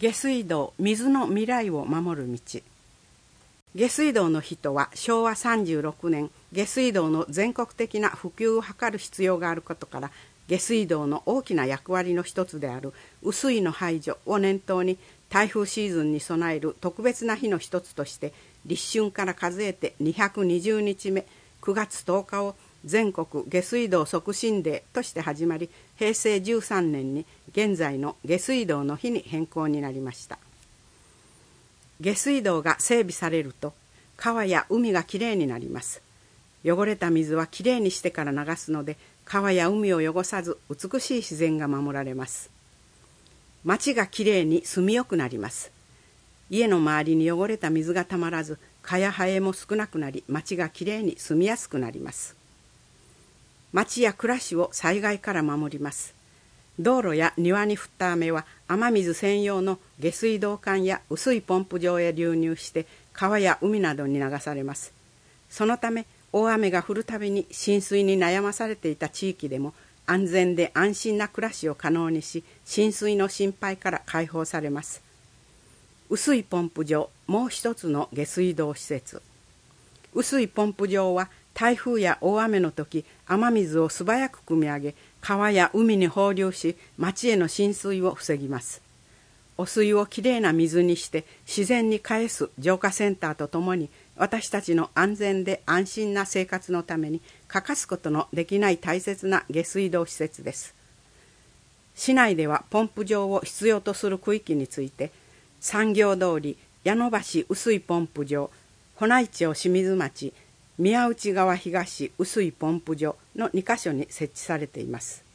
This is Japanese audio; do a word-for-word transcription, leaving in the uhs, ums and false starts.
下水道、水の未来を守る道。下水道の人はしょうわさんじゅうろくねん、下水道の全国的な普及を図る必要があることから、下水道の大きな役割の一つである雨水の排除を念頭に、台風シーズンに備える特別な日の一つとして、立春から数えてにひゃくにじゅうにちめ、くがつとおかを全国下水道促進デーとして始まり、へいせいじゅうさんねんに現在の下水道の日に変更になりました。下水道が整備されると、川や海がきれいになります。汚れた水はきれいにしてから流すので、川や海を汚さず美しい自然が守られます。町がきれいに住みよくなります。家の周りに汚れた水がたまらず、蚊やハエも少なくなり、町がきれいに住みやすくなります。町や暮らしを災害から守ります。道路や庭に降った雨は雨水専用の下水道管や薄いポンプ場へ流入して川や海などに流されます。そのため大雨が降るたびに浸水に悩まされていた地域でも安全で安心な暮らしを可能にし、浸水の心配から解放されます。薄いポンプ場、もう一つの下水道施設。薄いポンプ場は台風や大雨の時、雨水を素早く汲み上げ、川や海に放流し、町への浸水を防ぎます。汚水をきれいな水にして自然に返す浄化センターとともに、私たちの安全で安心な生活のために欠かすことのできない大切な下水道施設です。市内ではポンプ場を必要とする区域について、産業通り、矢野橋薄いポンプ場、保内町清水町、宮内川東薄いポンプ場のにかしょに設置されています。